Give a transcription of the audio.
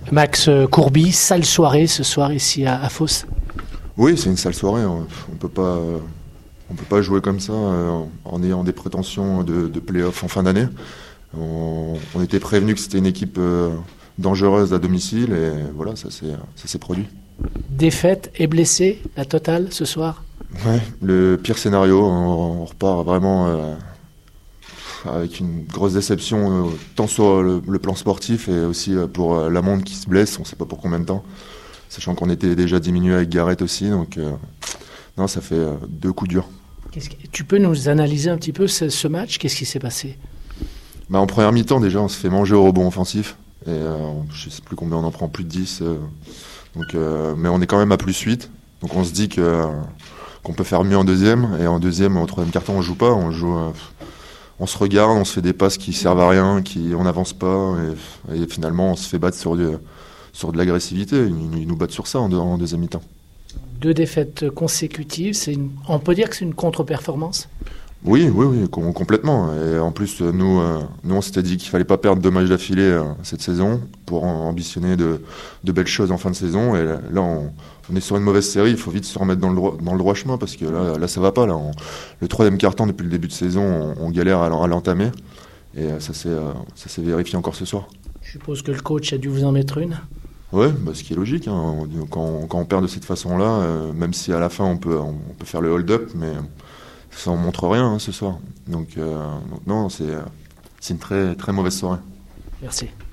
Max Courby, sale soirée ce soir ici à Fos. Oui, c'est une sale soirée. On peut pas jouer comme ça en ayant des prétentions de play-off en fin d'année. On était prévenu que c'était une équipe dangereuse à domicile et voilà, ça s'est produit. Défaite et blessé, la totale ce soir. Ouais, le pire scénario. On repart vraiment avec une grosse déception, tant sur le plan sportif et aussi pour l'Amont qui se blesse. On ne sait pas pour combien de temps, sachant qu'on était déjà diminué avec Garrett aussi. Donc non, ça fait 2 coups durs. Tu peux nous analyser un petit peu ce match? Qu'est-ce qui s'est passé? En première mi-temps, déjà, on se fait manger au rebond offensif. Et je ne sais plus combien, on en prend plus de 10. Mais on est quand même à plus 8. Donc on se dit qu'on peut faire mieux en deuxième. Et en deuxième, au troisième quart-temps, on joue pas. On se regarde, on se fait des passes qui servent à rien, on n'avance pas. Et finalement, on se fait battre sur de l'agressivité. Ils nous battent sur ça en deuxième mi-temps. 2 défaites consécutives, on peut dire que c'est une contre-performance? Oui, complètement. Et en plus, nous on s'était dit qu'il fallait pas perdre 2 matchs d'affilée cette saison pour ambitionner de belles choses en fin de saison. Et là, on est sur une mauvaise série. Il faut vite se remettre dans le droit chemin parce que là, ça va pas. Le troisième quart-temps depuis le début de saison, on galère à l'entamer. Et ça s'est vérifié encore ce soir. Je suppose que le coach a dû vous en mettre une. Ouais, ce qui est logique. Quand on perd de cette façon-là, même si à la fin on peut faire le hold-up, mais ça en montre rien ce soir. Donc non, c'est une très très mauvaise soirée. Merci.